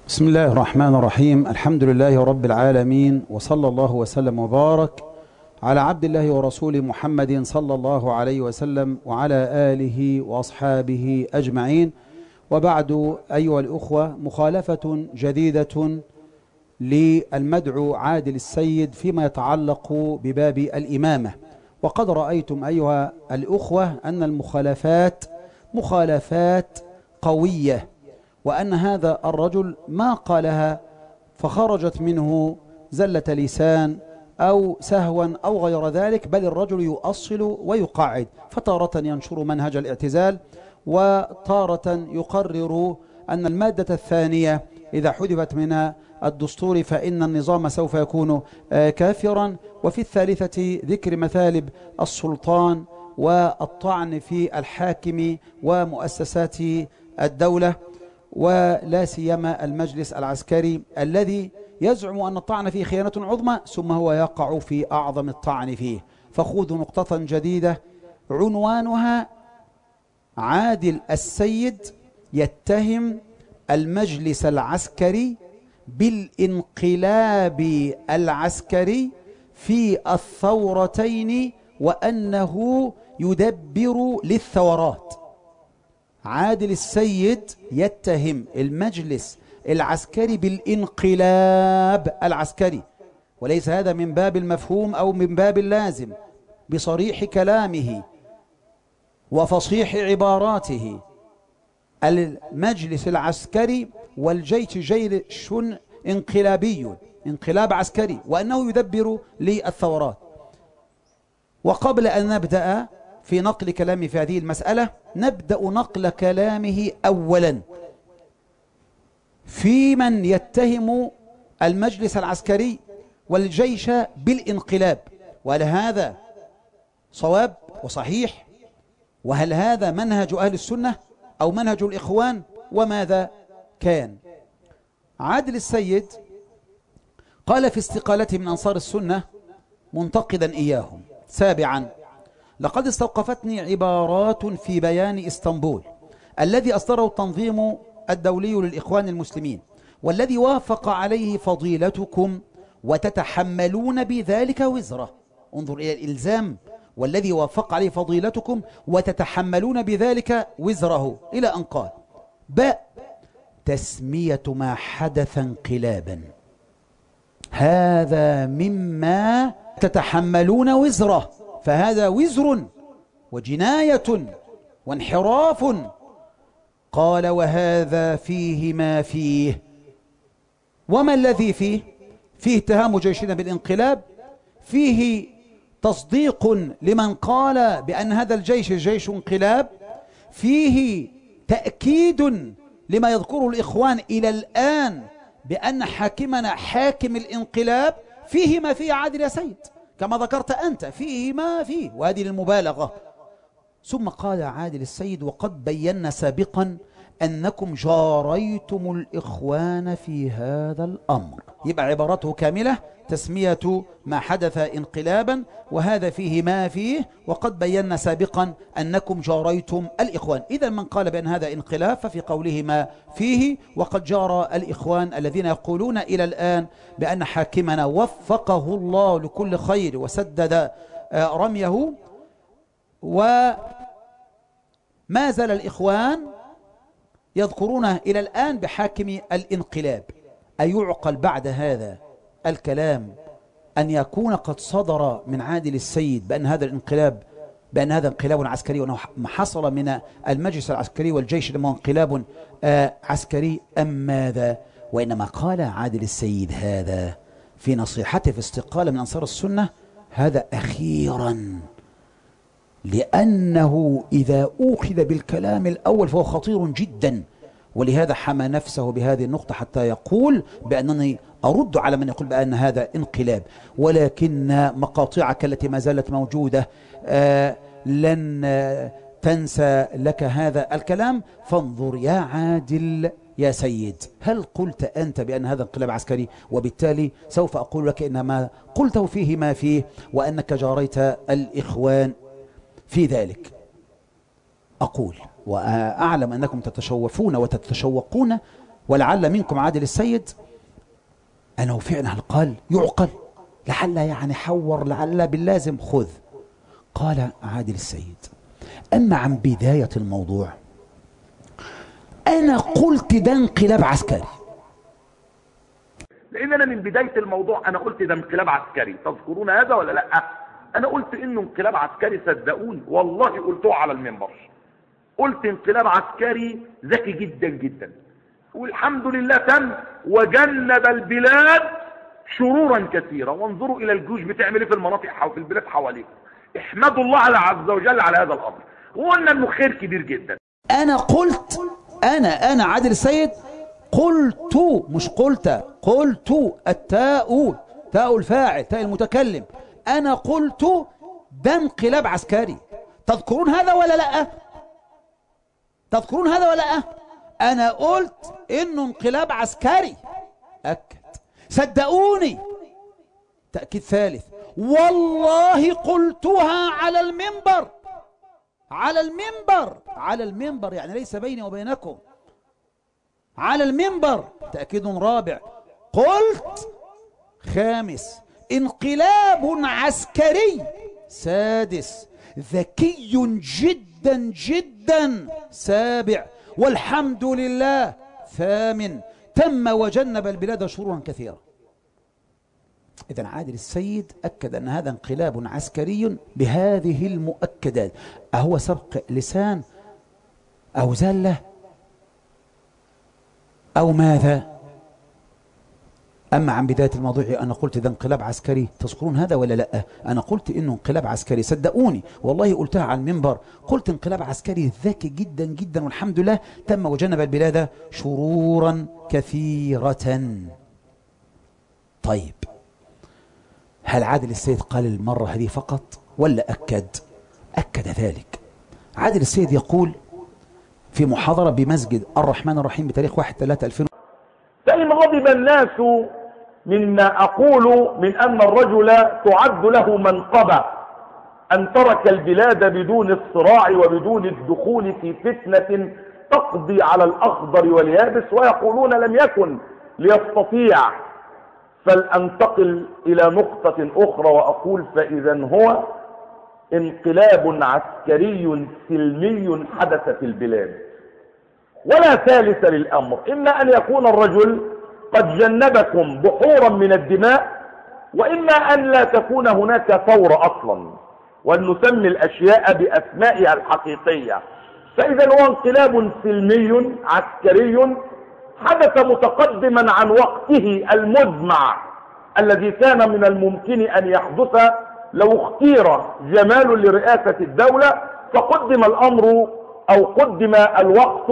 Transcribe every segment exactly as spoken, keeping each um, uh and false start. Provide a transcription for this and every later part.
بسم الله الرحمن الرحيم. الحمد لله رب العالمين، وصلى الله وسلم وبارك على عبد الله ورسوله محمد صلى الله عليه وسلم وعلى آله وأصحابه أجمعين. وبعد، أيها الأخوة، مخالفة جديدة للمدعو عادل السيد فيما يتعلق بباب الإمامة. وقد رأيتم أيها الأخوة أن المخالفات مخالفات قوية، وأن هذا الرجل ما قالها فخرجت منه زلة لسان أو سهوا أو غير ذلك، بل الرجل يؤصل ويقعد، فتارة ينشر منهج الاعتزال، وتارة يقرر أن المادة الثانية إذا حذفت من الدستور فإن النظام سوف يكون كافرا، وفي الثالثة ذكر مثالب السلطان والطعن في الحاكم ومؤسسات الدولة، ولا سيما المجلس العسكري الذي يزعم أن الطعن فيه خيانة عظمى، ثم هو يقع في أعظم الطعن فيه. فخذوا نقطة جديدة عنوانها: عادل السيد يتهم المجلس العسكري بالانقلاب العسكري في الثورتين، وأنه يدبر للثورات. عادل السيد يتهم المجلس العسكري بالانقلاب العسكري، وليس هذا من باب المفهوم أو من باب اللازم، بصريح كلامه وفصيح عباراته. المجلس العسكري والجيش جيش انقلابي، انقلاب عسكري، وأنه يدبر للثورات. وقبل أن نبدأ في نقل كلامي في هذه المسألة، نبدأ نقل كلامه أولا في من يتهم المجلس العسكري والجيش بالانقلاب، وهل هذا صواب وصحيح؟ وهل هذا منهج أهل السنة أو منهج الإخوان؟ وماذا كان؟ عادل السيد قال في استقالته من أنصار السنة منتقدا إياهم: سابعا، لقد استوقفتني عبارات في بيان إسطنبول الذي أصدره التنظيم الدولي للإخوان المسلمين، والذي وافق عليه فضيلتكم وتتحملون بذلك وزره. انظر إلى الإلزام: والذي وافق عليه فضيلتكم وتتحملون بذلك وزره، إلى أن قال: باء تسمية ما حدث انقلابا، هذا مما تتحملون وزره، فهذا وزر وجناية وانحراف. قال: وهذا فيه ما فيه. وما الذي فيه؟ فيه اتهام جيشنا بالانقلاب، فيه تصديق لمن قال بأن هذا الجيش جيش انقلاب، فيه تأكيد لما يذكره الإخوان إلى الآن بأن حاكمنا حاكم الانقلاب، فيه ما فيه عادل يا سيد، كما ذكرت أنت، فيه ما فيه، وهذه المبالغة. ثم قال عادل السيد: وقد بينا سابقا أنكم جاريتم الإخوان في هذا الأمر. يبقى عبارته كاملة: تسمية ما حدث انقلابا، وهذا فيه ما فيه، وقد بينا سابقا أنكم جاريتم الإخوان. إذا من قال بأن هذا انقلاب ففي قوله ما فيه، وقد جارى الإخوان الذين يقولون إلى الآن بأن حاكمنا وفقه الله لكل خير وسدد رميه. وما زال الإخوان يذكرون إلى الآن بحاكم الانقلاب. أيعقل بعد هذا الكلام أن يكون قد صدر من عادل السيد بأن هذا الانقلاب بأن هذا انقلاب عسكري، وأنه ما حصل من المجلس العسكري والجيش لما انقلاب عسكري، أم ماذا؟ وإنما قال عادل السيد هذا في نصيحته في استقالة من أنصار السنة هذا أخيرا، لأنه إذا أخذ بالكلام الأول فهو خطير جدا، ولهذا حمى نفسه بهذه النقطة حتى يقول بأنني أرد على من يقول بأن هذا انقلاب. ولكن مقاطعك التي ما زالت موجودة آه لن آه تنسى لك هذا الكلام. فانظر يا عادل يا سيد، هل قلت أنت بأن هذا انقلاب عسكري؟ وبالتالي سوف أقول لك إن ما قلته فيه ما فيه، وأنك جاريت الإخوان في ذلك. أقول وأعلم أنكم تتشوفون وتتشوقون ولعل منكم عادل السيد أنه فعلا هل قال يعقل؟ لعل يعني حور، لعل باللازم خذ. قال عادل السيد: أما عن بداية الموضوع أنا قلت ده انقلاب عسكري. لأن أنا من بداية الموضوع أنا قلت ده انقلاب عسكري. تذكرون هذا ولا لأ؟ أنا قلت إنه انقلاب عسكري، صدقوني والله قلته على المنبر. قلت انقلاب عسكري ذكي جدا جدا، والحمد لله تم، وجنب البلاد شرورا كثيرة. وانظروا إلى الجيوش بتعمل إيه في المناطق في البلاد حواليكم. احمدوا الله على عز وجل على هذا الأمر، وقلنا إنه خير كبير جدا. أنا قلت، أنا أنا عادل السيد قلت، مش قلت، قلت، التاء تاء الفاعل تاء المتكلم. أنا قلت ده انقلاب عسكري. تذكرون هذا ولا لا؟ تذكرون هذا ولا لا؟ أنا قلت إنه انقلاب عسكري. أكد، صدقوني. تأكيد ثالث، والله قلتها على المنبر، على المنبر، على المنبر، يعني ليس بيني وبينكم، على المنبر. تأكيد رابع. قلت خامس، انقلاب عسكري. سادس، ذكي جدا جدا. سابع، والحمد لله. ثامن، تم وجنب البلاد شرورا كثيرا. إذن عادل السيد أكد أن هذا انقلاب عسكري بهذه المؤكدات. أهو سبق لسان أو زلة أو ماذا؟ أما عن بداية الموضوع أنا قلت ده انقلاب عسكري. تذكرون هذا ولا لا؟ أنا قلت إنه انقلاب عسكري، صدقوني والله قلتها على المنبر. قلت انقلاب عسكري ذكي جدا جدا، والحمد لله تم وجنب البلاد شرورا كثيرة. طيب، هل عادل السيد قال المرة هذه فقط ولا أكد؟ أكد ذلك. عادل السيد يقول في محاضرة بمسجد الرحمن الرحيم بتاريخ واحد ثلاثة ألفين: فإن غضب الناس مما أقول من أن الرجل تعد له منقبة أن ترك البلاد بدون الصراع وبدون الدخول في فتنة تقضي على الأخضر واليابس، ويقولون لم يكن ليستطيع، فلأنتقل إلى نقطة أخرى وأقول فإذا هو انقلاب عسكري سلمي حدث في البلاد، ولا ثالث للأمر. إما أن يكون الرجل قد جنبكم بحورا من الدماء، وإما أن لا تكون هناك ثورة أصلا، وأن نسمي الأشياء بأسمائها الحقيقية. فإذا هو انقلاب سلمي عسكري حدث متقدما عن وقته المزمع الذي كان من الممكن أن يحدث لو اختير جمال لرئاسة الدولة، فقدم الأمر أو قدم الوقت.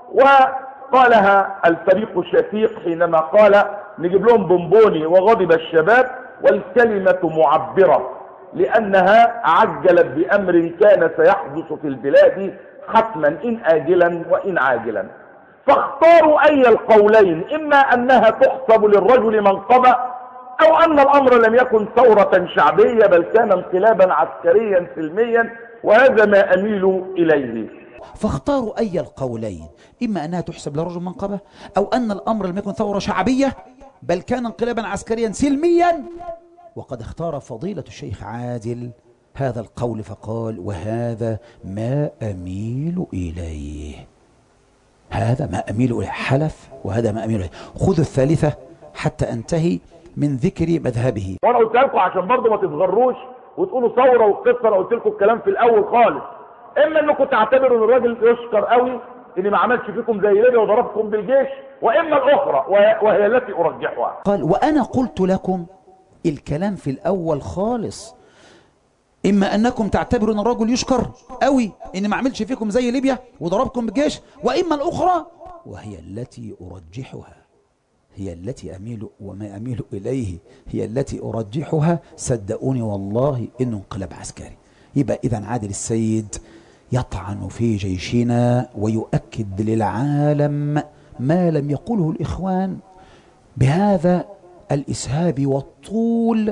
وقالها الفريق الشفيق حينما قال نجيب لهم بونبوني وغضب الشباب، والكلمة معبرة لأنها عجلت بأمر كان سيحدث في البلاد حتما إن آجلا وإن عاجلا. فاختاروا أي القولين، إما أنها تحسب للرجل منقبة، أو أن الأمر لم يكن ثورة شعبية بل كان انقلابا عسكريا سلميا، وهذا ما أميل إليه. فاختاروا أي القولين، إما أنها تحسب للرجل منقبة، أو أن الأمر لم يكن ثورة شعبية بل كان انقلابا عسكريا سلميا. وقد اختار فضيلة الشيخ عادل هذا القول فقال وهذا ما أميل إليه، هذا ما أميل إليه، حلف وهذا ما أميل إليه. خذوا الثالثة حتى أنتهي من ذكر مذهبه. وأنا قلت لكم عشان برضه ما تتغروش وتقولوا ثورة وقصة، أنا قلت لكم الكلام في الأول خالص. إما أنكم تعتبروا أن الراجل يشكر قوي إن ما عملش فيكم زي ليبيا وضربكم بالجيش، وإما الأخرى وهي التي أرجحها. قال وأنا قلت لكم الكلام في الأول خالص، إما أنكم تعتبروا أن الرجل يشكر قوي إن ما عملش فيكم زي ليبيا وضربكم بالجيش، وإما الأخرى وهي التي أرجحها، هي التي أميل وما أميل إليه هي التي أرجحها. صدقوني والله إنه انقلاب عسكري. يبقى إذن عادل السيد يطعن في جيشنا ويؤكد للعالم ما لم يقوله الإخوان بهذا الإسهاب والطول،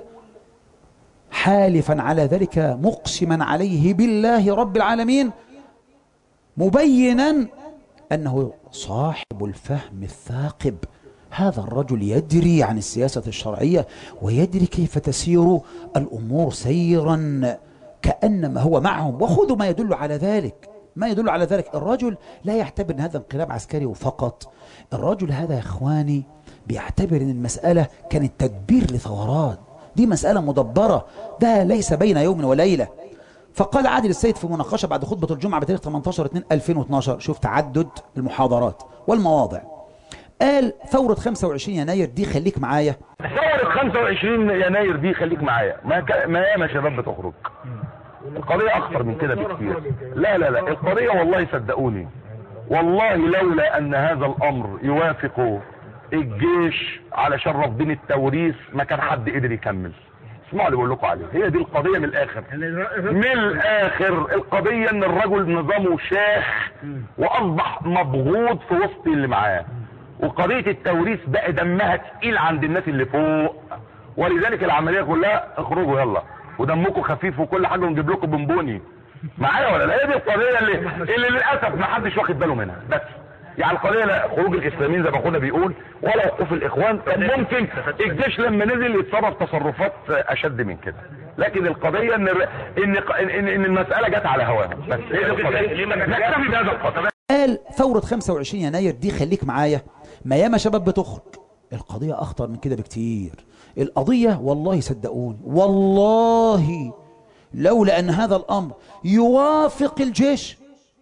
حالفا على ذلك مقسما عليه بالله رب العالمين، مبينا أنه صاحب الفهم الثاقب. هذا الرجل يدري عن السياسة الشرعية ويدري كيف تسير الأمور سيرا كأنما هو معهم. وخذوا ما يدل على ذلك، ما يدل على ذلك. الرجل لا يعتبر أن هذا انقلاب عسكري فقط، الرجل هذا يا إخواني بيعتبر أن المسألة كانت تدبير لثورات، دي مسألة مدبرة، ده ليس بين يوم وليلة. فقال عادل السيد في مناقشة بعد خطبة الجمعة بتاريخ ثمانية عشر اثنين ألفين واثناشر، شوف تعدد المحاضرات والمواضع، قال ثورة خمسة وعشرين يناير دي خليك معايا. ثورة خمسة وعشرين يناير دي خليك معايا ما ك... ما ياما شباب بتخرج. القضية أخطر من كده بكتير. لا لا لا القضية والله صدقوني، والله لولا أن هذا الأمر يوافق الجيش علشان رافضين التوريث ما كان حد قدر يكمل. اسمعوا اللي بقول لكم عليه، هي دي القضية من الآخر. من الآخر القضية إن الرجل نظامه شاح وأصبح مضغوط في وسط اللي معاه، وقضية التوريث بقى دمها تقيل عند الناس اللي فوق، ولذلك العملية كلها اخرجوا يلا ودمكم خفيف وكل حاجة ونجيب لكم بونبوني معايا ولا لا. هي دي القضية اللي, اللي للأسف ما حدش واخد باله منها. بس يعني القضية لا خروج الإسلاميين زي ما اخونا بيقول ولا وقوف الإخوان، ممكن الجيش لما نزل يتصرف تصرفات أشد من كده، لكن القضية إن إن إن, إن المسألة جت على هواها. بس هي دي القضية. نكتفي بهذا القضية. قال ثورة خمسة وعشرين يناير دي خليك معايا ما ياما شباب بتخرج. القضية أخطر من كده بكتير. القضية والله صدقوني والله لولا أن هذا الأمر يوافق الجيش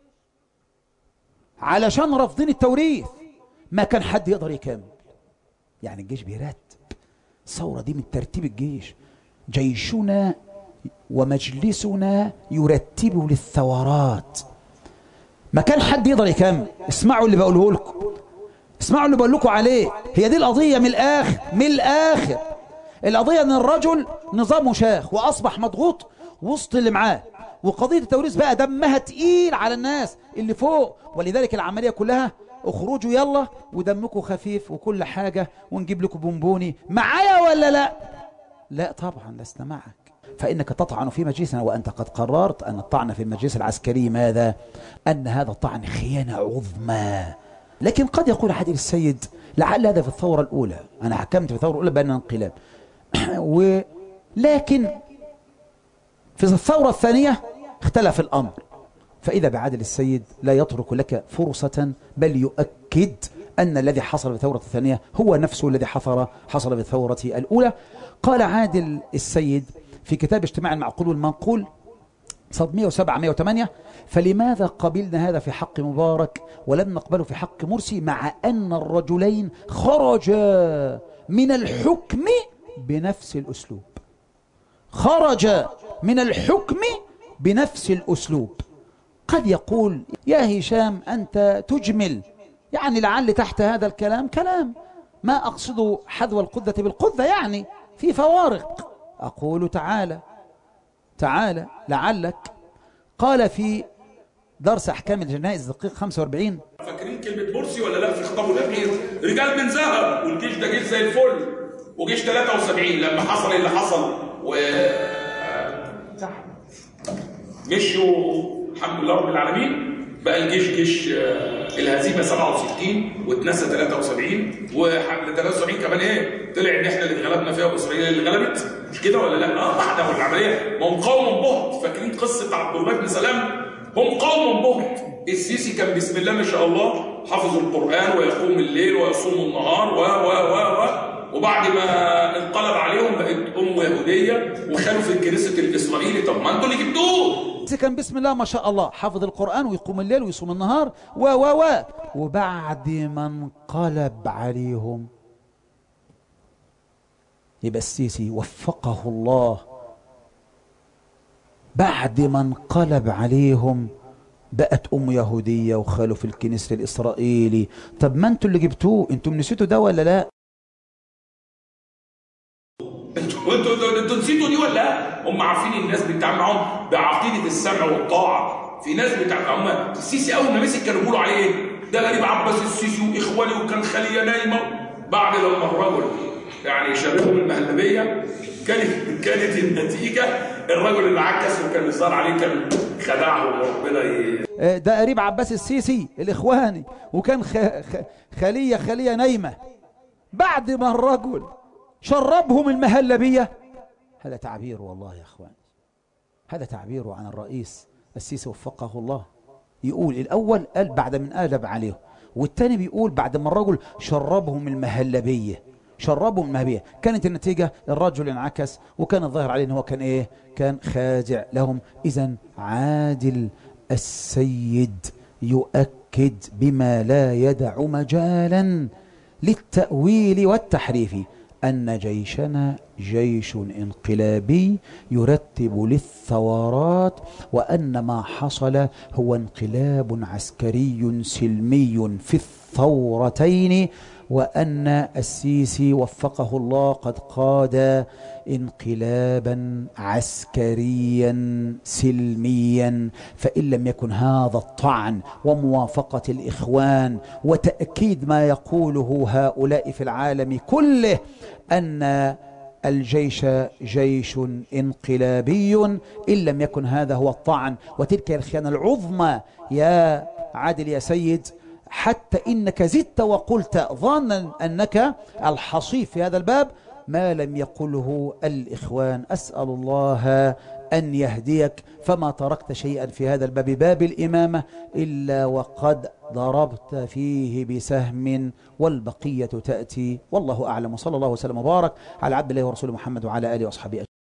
علشان رافضين التوريث ما كان حد يقدر يكمل. يعني الجيش بيرتب، الثورة دي من ترتيب الجيش، جيشنا ومجلسنا يرتب للثورات، ما كان حد يقدر يكمل. اسمعوا اللي بقوله لكم، اسمعوا اللي بقول لكم عليه. هي دي القضية من الآخر، من الآخر القضية ان الرجل نظامه شاخ واصبح مضغوط وسط اللي معاه، وقضية التوريث بقى دمها تقيل على الناس اللي فوق، ولذلك العملية كلها اخرجوا يلا ودمكم خفيف وكل حاجة ونجيب لكم بونبوني. معايا ولا لا؟ لا طبعا لست معك، فإنك تطعن في مجلسنا وأنت قد قررت أن الطعن في المجلس العسكري ماذا؟ أن هذا الطعن خيانة عظمى. لكن قد يقول عادل السيد لعل هذا في الثورة الأولى، أنا حكمت في الثورة الأولى بأنها انقلاب ولكن في الثورة الثانية اختلف الأمر. فإذا بعادل السيد لا يترك لك فرصة بل يؤكد أن الذي حصل في الثورة الثانية هو نفسه الذي حصل حصل في الثورة الأولى. قال عادل السيد في كتاب اجتماع المعقول والمنقول صفحة مئة وسبعة مئة وثمانية: فلماذا قبلنا هذا في حق مبارك ولم نقبله في حق مرسي مع أن الرجلين خرجا من الحكم بنفس الأسلوب؟ خرج من الحكم بنفس الأسلوب. قد يقول يا هشام أنت تجمل، يعني لعل تحت هذا الكلام كلام، ما أقصد حذو القذة بالقذة، يعني في فوارق. أقول تعالى تعالى لعلك قال في درس أحكام الجنائز دقيقة خمسة وأربعين: فاكرين كلمة مرسي ولا لا في خطابه الأخير؟ رجال من ذهب، والجيش ده جيش زي الفل، وجيش ثلاثة وسبعين لما حصل اللي حصل و مشوا الحمد لله رب العالمين، بقى الجيش جيش الهزيمه سبعة وستين واتنسى ثلاثة وسبعين، وحمل ثلاثة وسبعين كمان ايه؟ طلع ان احنا اللي اتغلبنا فيها واسرائيل اللي غلبت، مش كده ولا لا؟ اه بعد العمليه ما هم قوم بهت. فاكرين قصه عبد الله بن سلام؟ هم قوم بهت. السيسي كان بسم الله ما شاء الله حافظ القران ويقوم الليل ويصوم النهار و و و و وبعد ما انقلب عليهم بقت أم يهودية وخلوا في الكنيسة الإسرائيلي. طب ما انتوا اللي جبتوه. كان بسم الله ما شاء الله حافظ القرآن ويقوم الليل ويصوم النهار و و و وبعد ما انقلب عليهم يبقى السيسي وفقه الله، بعد ما انقلب عليهم بقت أم يهودية وخلوا في الكنيسة الإسرائيلي. طب ما انتوا اللي جبتوه، انتوا نسيتوا ده ولا لا؟ وانتوا انتوا نسيتوا دي ولا لا؟ هم عارفين الناس بتتعامل معاهم بعقيده السمع والطاعه. في ناس بتاع هم السيسي اول ما مسك كانوا بيقولوا عليه ايه؟ ده غريب عباس السيسي واخواني وكان خليه نايمه. بعد لما الرجل يعني شبههم المهلبيه كانت كانت النتيجه الرجل اللي معاه كسر وكان الظاهر عليه كان خدعهم وربنا ي... ده قريب عباس السيسي الإخواني، وكان خ... خ... خلية خلية نايمة، بعد ما الرجل شربهم المهلبية. هذا تعبير والله يا أخوان، هذا تعبير عن الرئيس السيسي وفقه الله. يقول الأول قال بعد من قلب عليه، والتاني بيقول بعد ما الرجل شربهم المهلبية، شربهم المهلبية. كانت النتيجة الرجل انعكس، وكان الظاهر عليه أنه كان إيه؟ كان خاضع لهم. إذن عادل السيد يؤكد بما لا يدع مجالا للتأويل والتحريف أن جيشنا جيش انقلابي يرتب للثورات، وأن ما حصل هو انقلاب عسكري سلمي في الثورتين، وأن السيسي وفقه الله قد قاد انقلابا عسكريا سلميا. فإن لم يكن هذا الطعن وموافقة الإخوان وتأكيد ما يقوله هؤلاء في العالم كله أن الجيش جيش انقلابي، إن لم يكن هذا هو الطعن وتلك الخيانة العظمى يا عادل يا سيد، حتى إنك زدت وقلت ظنا أنك الحصيف في هذا الباب ما لم يقله الإخوان. أسأل الله أن يهديك، فما تركت شيئا في هذا الباب، باب الإمامة، إلا وقد ضربت فيه بسهم، والبقية تأتي. والله أعلم، وصلى الله وسلم وبارك على عبد الله ورسوله محمد وعلى آله وأصحابه.